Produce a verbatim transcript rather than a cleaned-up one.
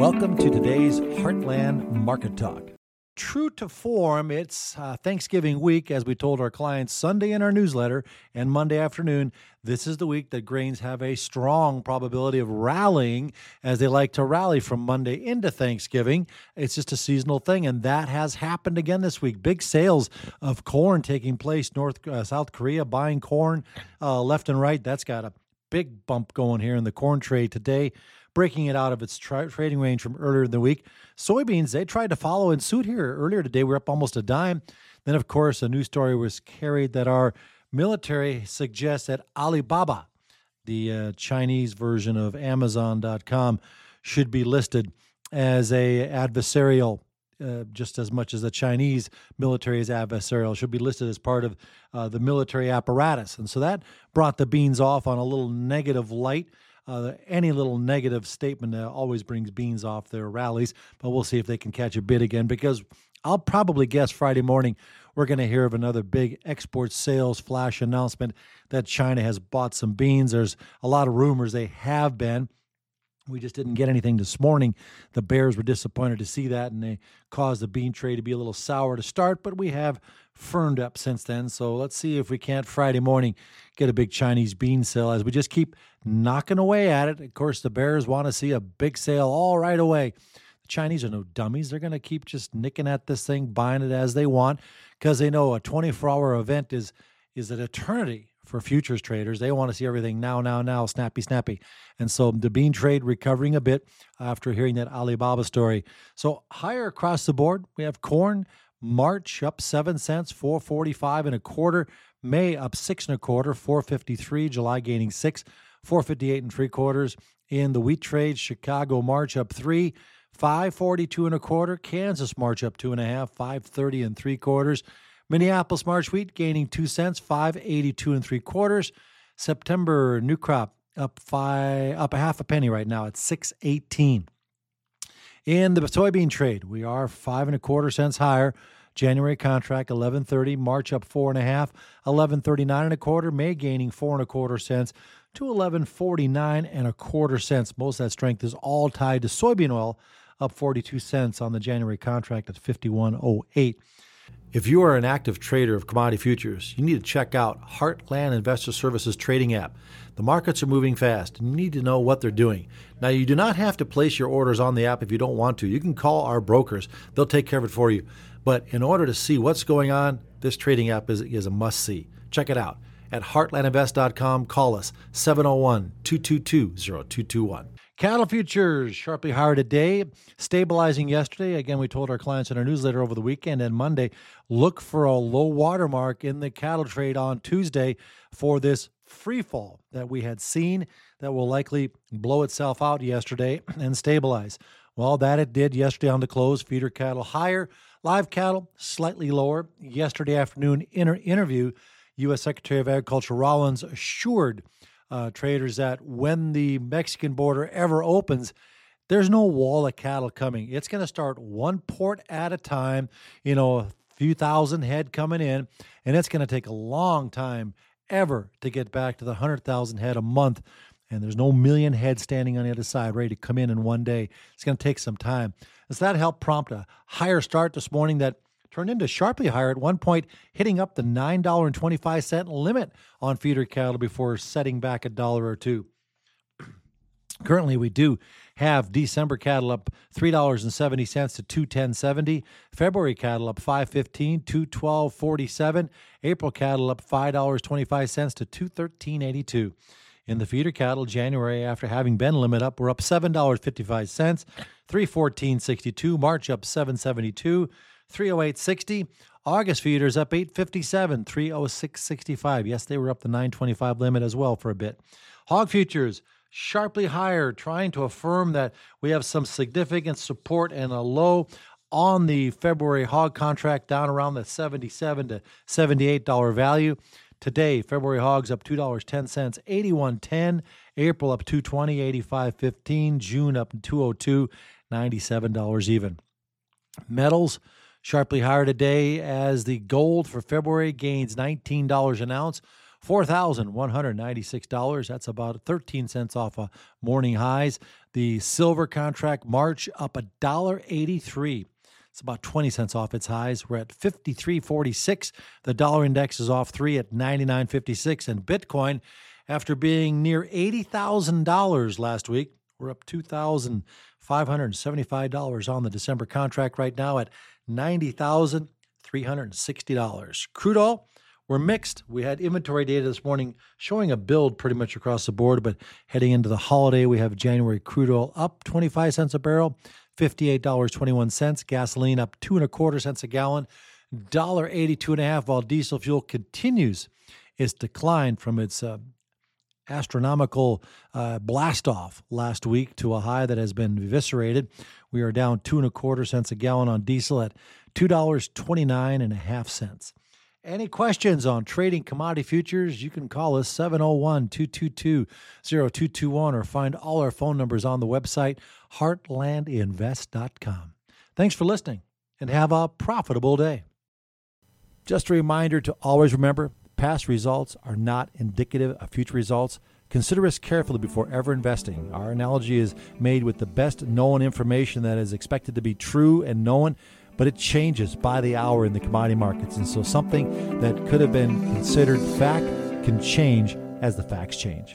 Welcome to today's Heartland Market Talk. True to form, it's uh, Thanksgiving week, as we told our clients Sunday in our newsletter and Monday afternoon. This is the week that grains have a strong probability of rallying, as they like to rally from Monday into Thanksgiving. It's just a seasonal thing, and that has happened again this week. Big sales of corn taking place. North uh, South Korea buying corn uh, left and right. That's got a big bump going here in the corn trade today, breaking it out of its tra- trading range from earlier in the week. Soybeans, they tried to follow in suit here. Earlier today, we're up almost a dime. Then, of course, a news story was carried that our military suggests that Alibaba, the uh, Chinese version of Amazon dot com, should be listed as a adversarial, uh, just as much as the Chinese military is adversarial, should be listed as part of uh, the military apparatus. And so that brought the beans off on a little negative light. Uh, any little negative statement uh, always brings beans off their rallies, but we'll see if they can catch a bid again, because I'll probably guess Friday morning we're going to hear of another big export sales flash announcement that China has bought some beans. There's a lot of rumors they have been. We just didn't get anything this morning. The bears were disappointed to see that, and they caused the bean trade to be a little sour to start, but we have firmed up since then. So let's see if we can't Friday morning get a big Chinese bean sale as we just keep knocking away at it. Of course, the bears want to see a big sale all right away. The Chinese are no dummies. They're going to keep just nicking at this thing, buying it as they want, because they know a twenty-four hour event is is an eternity for futures traders. They want to see everything now, now, now, snappy, snappy. And so the bean trade recovering a bit after hearing that Alibaba story. So higher across the board, we have corn, March up seven cents, four forty-five and a quarter. May up six and a quarter, four fifty-three. July gaining six, four fifty-eight and three quarters. In the wheat trade, Chicago March up three, five forty-two and a quarter. Kansas March up two and a half, five thirty and three quarters. Minneapolis March wheat gaining two cents, five eighty-two and three quarters. September new crop up five, up a half a penny right now at six eighteen. In the soybean trade, we are five and a quarter cents higher. January contract eleven thirty, March up four and a half, eleven thirty-nine and a quarter. May gaining four and a quarter cents to eleven forty-nine and a quarter cents. Most of that strength is all tied to soybean oil, up forty-two cents on the January contract at fifty-one oh eight. If you are an active trader of commodity futures, you need to check out Heartland Investor Services trading app. The markets are moving fast, and you need to know what they're doing. Now, you do not have to place your orders on the app if you don't want to. You can call our brokers. They'll take care of it for you. But in order to see what's going on, this trading app is, is a must-see. Check it out at heartland invest dot com. Call us, seven oh one, two two two, oh two two one. Cattle futures sharply higher today, stabilizing yesterday. Again, we told our clients in our newsletter over the weekend and Monday, look for a low watermark in the cattle trade on Tuesday for this free fall that we had seen that will likely blow itself out yesterday and stabilize. Well, that it did yesterday on the close. Feeder cattle higher, live cattle slightly lower. Yesterday afternoon inter- interview, U S Secretary of Agriculture Rollins assured Uh, traders that when the Mexican border ever opens, there's no wall of cattle coming. It's going to start one port at a time, you know, a few thousand head coming in, and it's going to take a long time ever to get back to the one hundred thousand head a month. And there's no million head standing on the other side ready to come in in one day. It's going to take some time. And so that helped prompt a higher start this morning that turned into sharply higher at one point, hitting up the nine dollars and twenty-five cents limit on feeder cattle before setting back a dollar or two. Currently, we do have December cattle up three dollars and seventy cents to two ten seventy. February cattle up five fifteen, two twelve forty-seven. April cattle up five dollars and twenty-five cents to two thirteen eighty-two. In the feeder cattle, January, after having been limit up, we're up seven dollars and fifty-five cents, three fourteen sixty-two. March up seven seventy-two. three oh eight sixty. August feeders up eight fifty-seven, three oh six sixty-five. Yes, they were up the nine twenty-five limit as well for a bit. Hog futures sharply higher, trying to affirm that we have some significant support and a low on the February hog contract down around the seventy-seven to seventy-eight dollars value. Today, February hogs up two dollars and ten cents, eighty-one ten. April up two twenty, eighty-five fifteen. June up two oh two, ninety-seven dollars even. Metals sharply higher today as the gold for February gains nineteen dollars an ounce, four thousand one hundred ninety-six dollars. That's about thirteen cents off of morning highs. The silver contract March up one dollar eighty-three. It's about twenty cents off its highs. We're at fifty-three forty-six. The dollar index is off three at ninety-nine fifty-six. And Bitcoin, after being near eighty thousand dollars last week, we're up two thousand five hundred seventy-five dollars on the December contract right now at ninety thousand three hundred sixty dollars. Crude oil, we're mixed. We had inventory data this morning showing a build pretty much across the board, but heading into the holiday, we have January crude oil up twenty-five cents a barrel, fifty-eight dollars and twenty-one cents. Gasoline up two and a quarter cents a gallon, one dollar eighty-two and a half, while diesel fuel continues its decline from its uh, astronomical uh, blast off last week to a high that has been eviscerated. We are down two and a quarter cents a gallon on diesel at two dollars and twenty-nine and a half cents. Any questions on trading commodity futures? You can call us seven oh one, two two two, oh two two one or find all our phone numbers on the website, heartland invest dot com. Thanks for listening and have a profitable day. Just a reminder to always remember, past results are not indicative of future results. Consider us carefully before ever investing. Our analogy is made with the best known information that is expected to be true and known, but it changes by the hour in the commodity markets. And so something that could have been considered fact can change as the facts change.